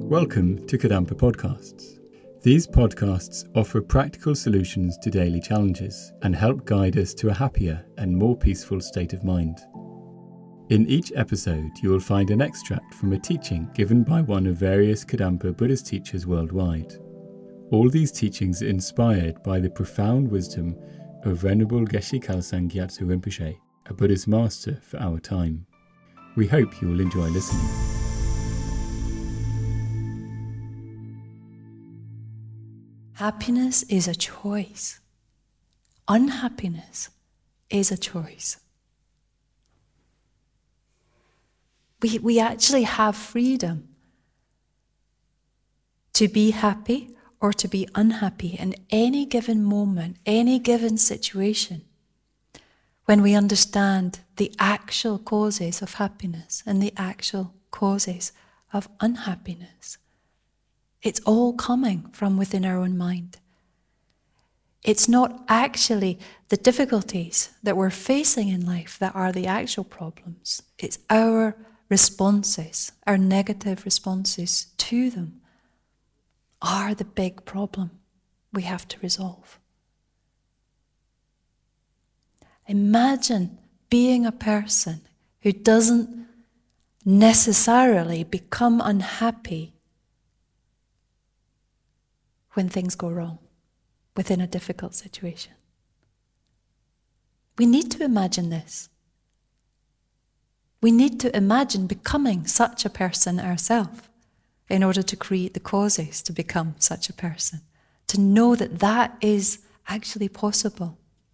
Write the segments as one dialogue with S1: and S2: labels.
S1: Welcome to Kadampa Podcasts. These podcasts offer practical solutions to daily challenges and help guide us to a happier and more peaceful state of mind. In each episode, you will find an extract from a teaching given by one of various Kadampa Buddhist teachers worldwide. All these teachings are inspired by the profound wisdom of Venerable Geshe Kelsang Gyatso Rinpoche, a Buddhist master for our time. We hope you will enjoy listening.
S2: Happiness is a choice. Unhappiness is a choice. We actually have freedom to be happy or to be unhappy in any given moment, any given situation, when we understand the actual causes of happiness and the actual causes of unhappiness. It's all coming from within our own mind. It's not actually the difficulties that we're facing in life that are the actual problems. It's our responses, our negative responses to them are the big problem we have to resolve. Imagine being a person who doesn't necessarily become unhappy when things go wrong within a difficult situation. We need to imagine this. We need to imagine becoming such a person ourselves in order to create the causes to become such a person, to know that that is actually possible.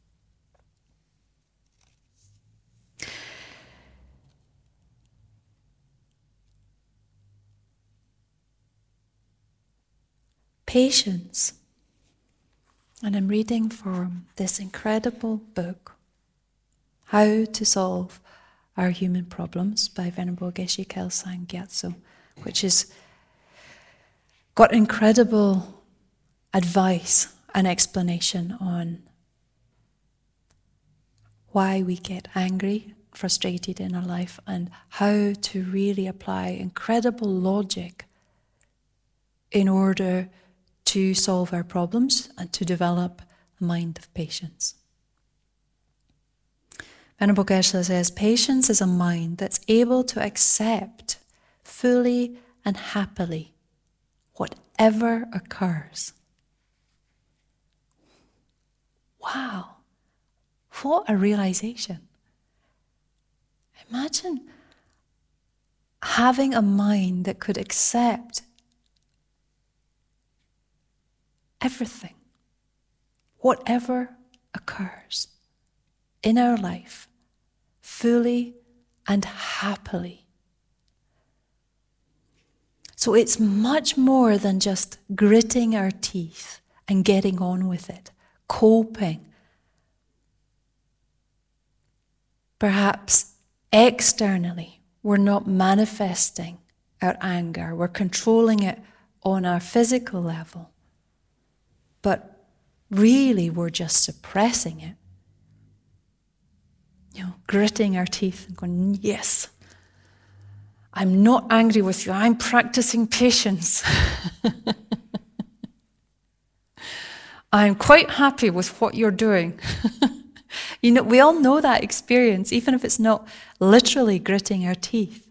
S2: Patience. And I'm reading from this incredible book, How to Solve Our Human Problems by Venerable Geshe Kelsang Gyatso, which has got incredible advice and explanation on why we get angry, frustrated in our life, and how to really apply incredible logic in order to solve our problems and to develop a mind of patience. Venerable Geshe says, patience is a mind that's able to accept fully and happily whatever occurs. Wow, what a realization. Imagine having a mind that could accept everything, whatever occurs in our life, fully and happily. So it's much more than just gritting our teeth and getting on with it, coping. Perhaps externally, we're not manifesting our anger, we're controlling it on our physical level. But really, we're just suppressing it. Gritting our teeth and going, yes, I'm not angry with you, I'm practicing patience. I'm quite happy with what you're doing. We all know that experience, even if it's not literally gritting our teeth.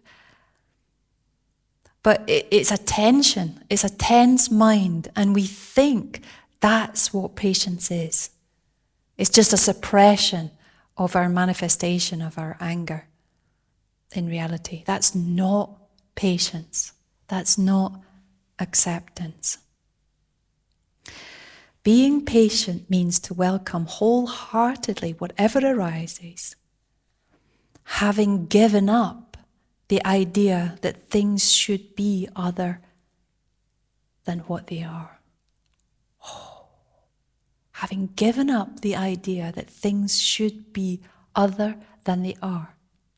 S2: But it's a tension, it's a tense mind, and we think that's what patience is. It's just a suppression of our manifestation of our anger. In reality, that's not patience. That's not acceptance. Being patient means to welcome wholeheartedly whatever arises, having given up the idea that things should be other than what they are. Having given up the idea that things should be other than they are.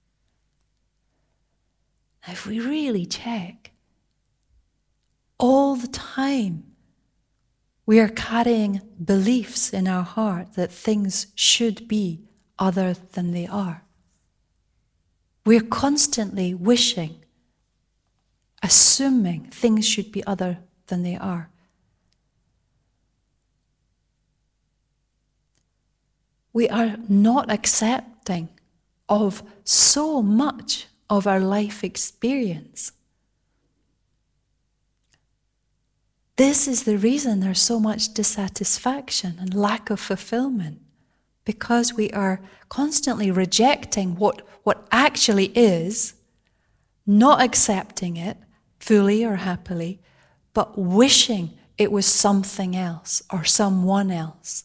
S2: Now, if we really check, all the time we are carrying beliefs in our heart that things should be other than they are. We're constantly wishing assuming things should be other than they are. We are not accepting of so much of our life experience. This is the reason there's so much dissatisfaction and lack of fulfillment, because we are constantly rejecting what actually is, not accepting it fully or happily, but wishing it was something else or someone else.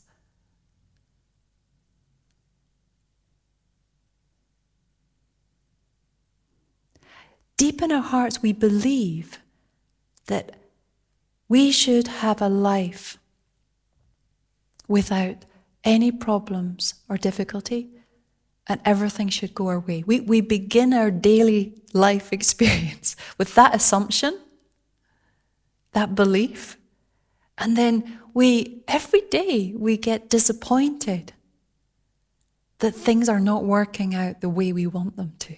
S2: Deep in our hearts, we believe that we should have a life without any problems or difficulty, and everything should go our way. We begin our daily life experience with that assumption, that belief, and then every day we get disappointed that things are not working out the way we want them to.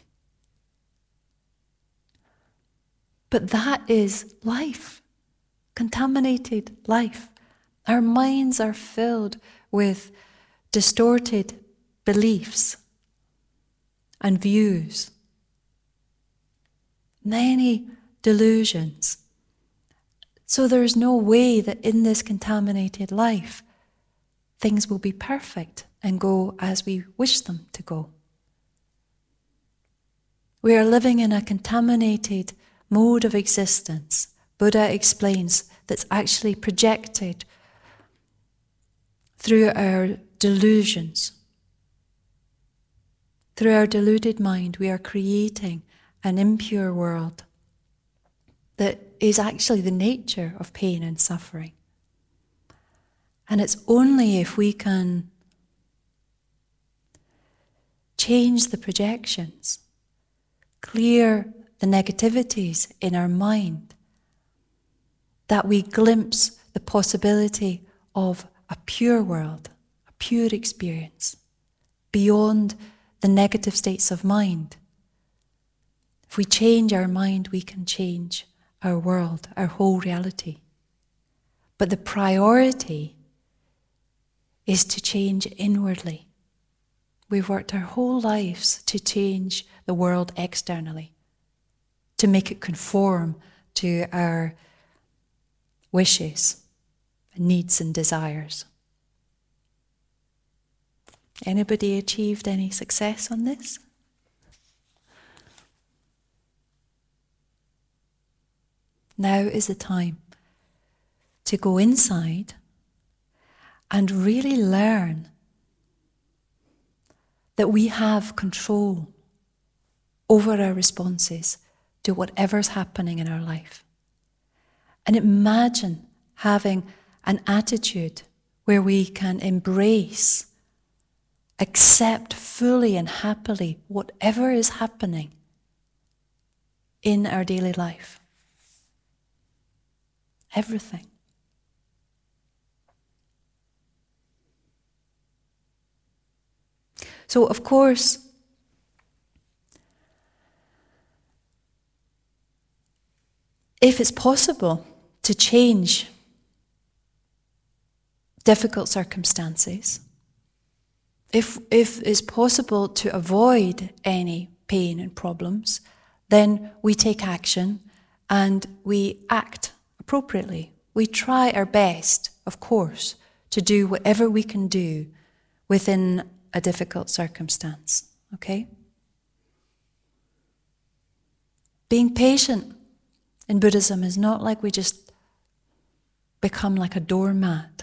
S2: But that is life, contaminated life. Our minds are filled with distorted beliefs and views, many delusions. So there's no way that in this contaminated life, things will be perfect and go as we wish them to go. We are living in a contaminated mode of existence, Buddha explains, that's actually projected through our delusions. Through our deluded mind, we are creating an impure world that is actually the nature of pain and suffering. And it's only if we can change the projections, clear the negativities in our mind, that we glimpse the possibility of a pure world, a pure experience, beyond the negative states of mind. If we change our mind, we can change our world, our whole reality. But the priority is to change inwardly. We've worked our whole lives to change the world externally, to make it conform to our wishes, needs and desires. Anybody achieved any success on this? Now is the time to go inside and really learn that we have control over our responses to whatever's happening in our life. And imagine having an attitude where we can embrace, accept fully and happily whatever is happening in our daily life. Everything. So, of course, if it's possible to change difficult circumstances, if it's possible to avoid any pain and problems, then we take action and we act appropriately. We try our best, of course, to do whatever we can do within a difficult circumstance, okay? Being patient in Buddhism is not like we just become like a doormat,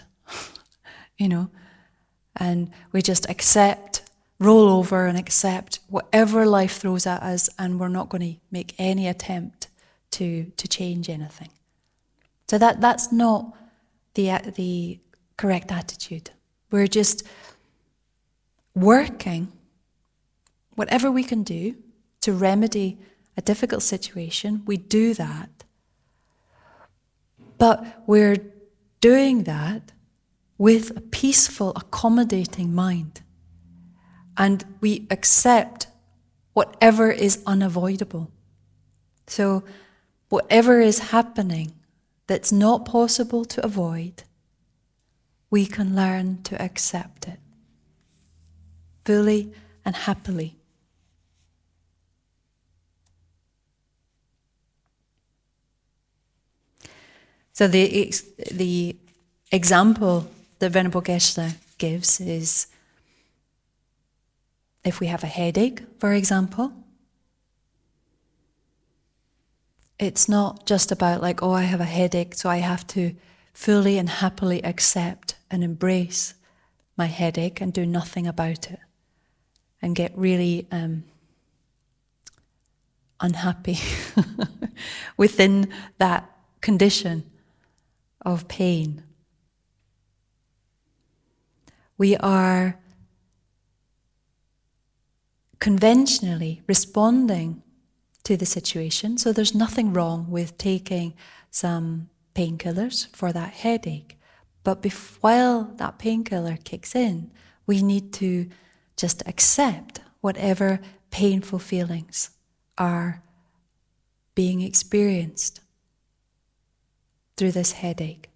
S2: and we just accept, roll over and accept whatever life throws at us, and we're not going to make any attempt to change anything. So that's not the correct attitude. We're just working whatever we can do to remedy a difficult situation. We do that. But we're doing that with a peaceful, accommodating mind. And we accept whatever is unavoidable. So whatever is happening that's not possible to avoid, we can learn to accept it fully and happily. So the example that Venerable Geshe gives is if we have a headache, for example, it's not just about like, oh, I have a headache, so I have to fully and happily accept and embrace my headache and do nothing about it and get really unhappy within that condition of pain. We are conventionally responding to the situation, so there's nothing wrong with taking some painkillers for that headache. But while that painkiller kicks in, we need to just accept whatever painful feelings are being experienced through this headache.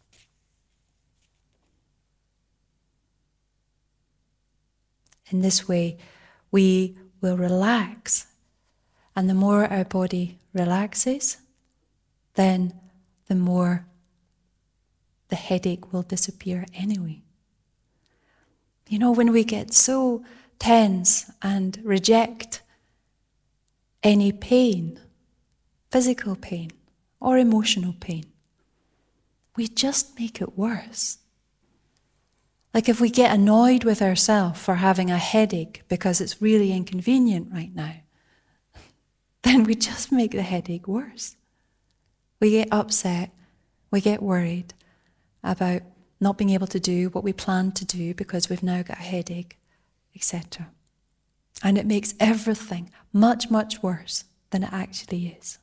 S2: In this way, we will relax. And the more our body relaxes, then the more the headache will disappear anyway. You know, when we get so tense and reject any pain, physical pain or emotional pain, we just make it worse. Like if we get annoyed with ourselves for having a headache because it's really inconvenient right now, then we just make the headache worse. We get upset, we get worried about not being able to do what we planned to do because we've now got a headache, etc. And it makes everything much, much worse than it actually is.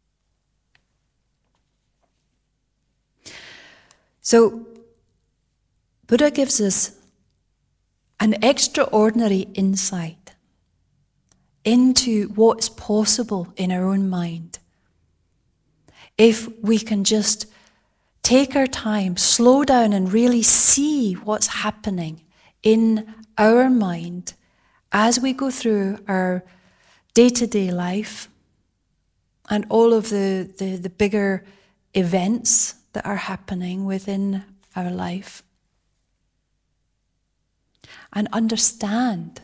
S2: So, Buddha gives us an extraordinary insight into what's possible in our own mind if we can just take our time, slow down and really see what's happening in our mind as we go through our day-to-day life and all of the bigger events that are happening within our life. And understand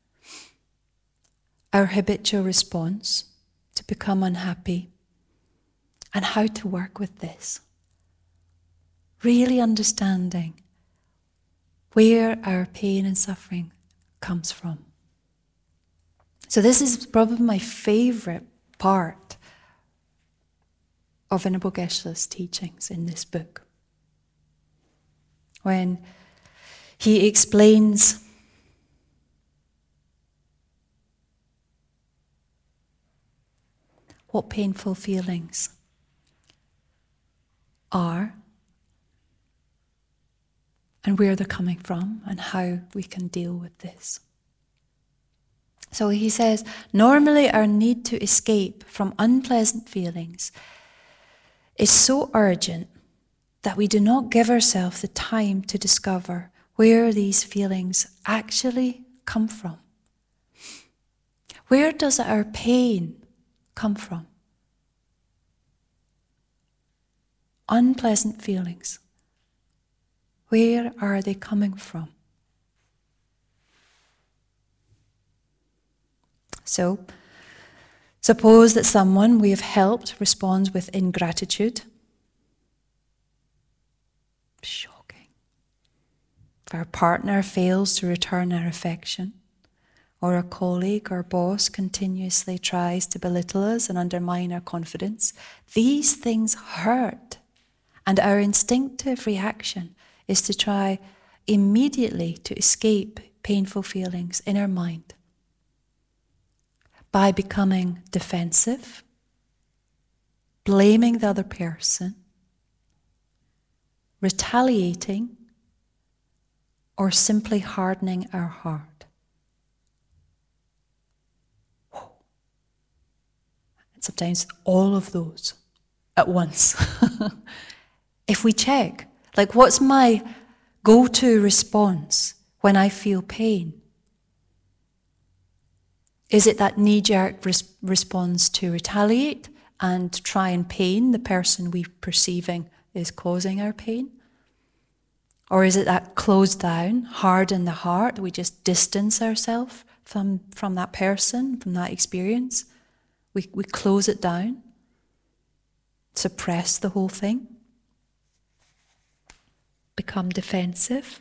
S2: our habitual response to become unhappy and how to work with this. Really understanding where our pain and suffering comes from. So this is probably my favorite part of Venerable Geshe's teachings in this book. When he explains what painful feelings are and where they're coming from and how we can deal with this. So he says, normally our need to escape from unpleasant feelings is so urgent that we do not give ourselves the time to discover where these feelings actually come from. Where does our pain come from? Unpleasant feelings. Where are they coming from? So, suppose that someone we have helped responds with ingratitude. Shocking. If our partner fails to return our affection, or a colleague or boss continuously tries to belittle us and undermine our confidence, these things hurt. And our instinctive reaction is to try immediately to escape painful feelings in our mind by becoming defensive, blaming the other person, retaliating, or simply hardening our heart. And sometimes all of those at once. If we check, like, what's my go-to response when I feel pain? Is it that knee-jerk response to retaliate and try and pain the person we're perceiving is causing our pain? Or is it that closed down, hard in the heart, we just distance ourselves from that person, from that experience? We close it down, suppress the whole thing, become defensive.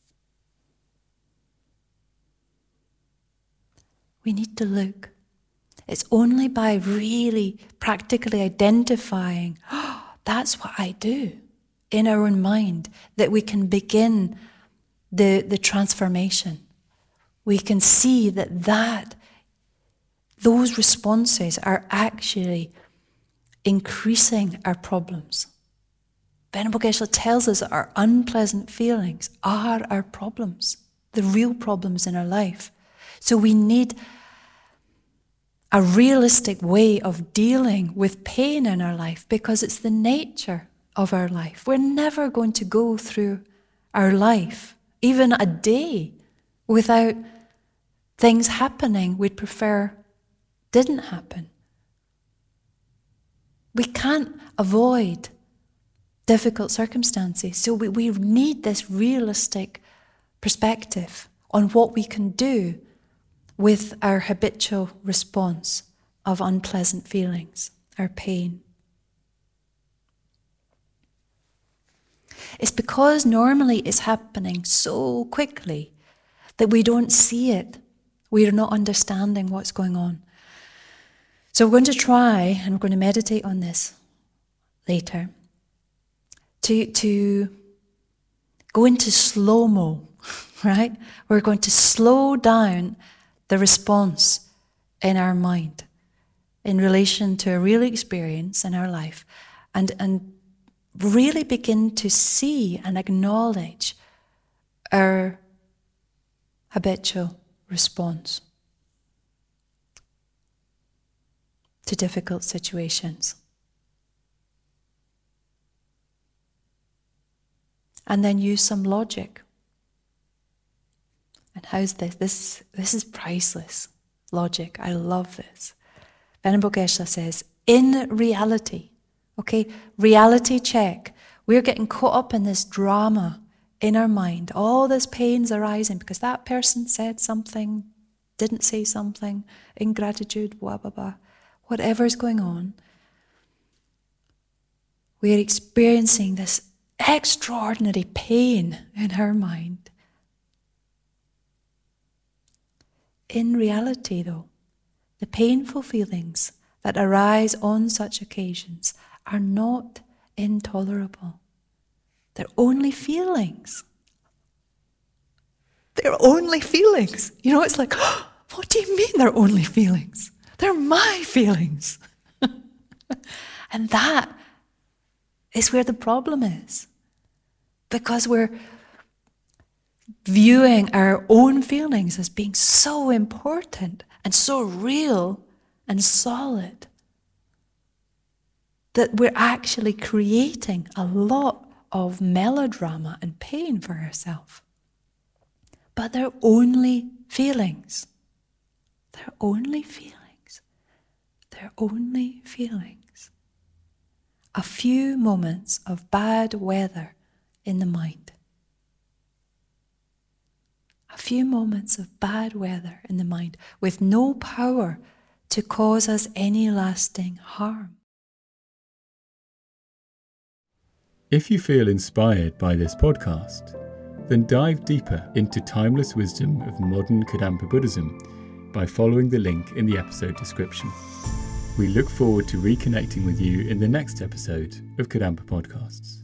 S2: We need to look. It's only by really practically identifying, that's what I do in our own mind, that we can begin the transformation. We can see that those responses are actually increasing our problems. Venerable Geshe tells us that our unpleasant feelings are our problems, the real problems in our life. So we need a realistic way of dealing with pain in our life, because it's the nature of our life. We're never going to go through our life, even a day, without things happening we'd prefer didn't happen. We can't avoid difficult circumstances, so we need this realistic perspective on what we can do with our habitual response of unpleasant feelings, our pain. It's because normally it's happening so quickly that we don't see it. We are not understanding what's going on. So we're going to try, and we're going to meditate on this later, to go into slow-mo, right? We're going to slow down the response in our mind in relation to a real experience in our life, and really begin to see and acknowledge our habitual response to difficult situations. And then use some logic. And how's this? This is priceless. Logic. I love this. Venerable Geshe says, in reality, okay, reality check. We're getting caught up in this drama in our mind. All this pain's arising because that person said something, didn't say something, ingratitude, blah, blah, blah. Whatever's going on, we are experiencing this extraordinary pain in our mind. In reality, though, the painful feelings that arise on such occasions are not intolerable. They're only feelings. They're only feelings. You know, it's like, oh, what do you mean they're only feelings? They're my feelings. And that is where the problem is. Because we're viewing our own feelings as being so important and so real and solid that we're actually creating a lot of melodrama and pain for ourselves. But they're only feelings. They're only feelings. They're only feelings. A few moments of bad weather in the mind. A few moments of bad weather in the mind with no power to cause us any lasting harm.
S1: If you feel inspired by this podcast, then dive deeper into timeless wisdom of modern Kadampa Buddhism by following the link in the episode description. We look forward to reconnecting with you in the next episode of Kadampa Podcasts.